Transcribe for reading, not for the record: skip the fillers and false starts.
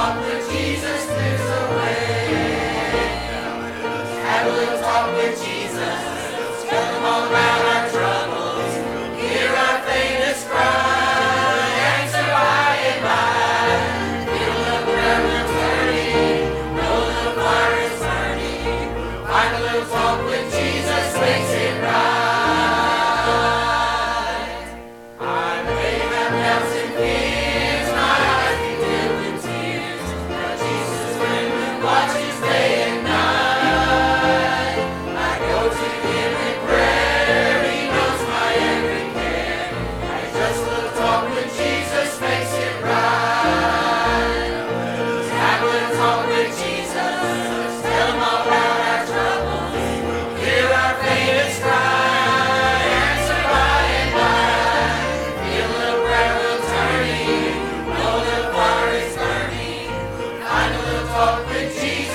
talk with Jesus clears the way. Have a little talk with Jesus. Tell him all about our troubles. Hear our faintest cry. Answer by and by. Feel the prayer wheels turning. Know the fire is burning. Find a little talk with Jesus makes it right. I may have doubts and fears. My eyes be filled with tears. But Jesus is with me, watches day and night. I go to him in prayer. He knows my every care. Just a little talk with Jesus makes it right. Have a little talk with Jesus. Tell him all about our troubles. Hear our faintest cry. Answer by and by. Feel the prayer wheel turning. Know the fire is burning. Find a little talk with Jesus.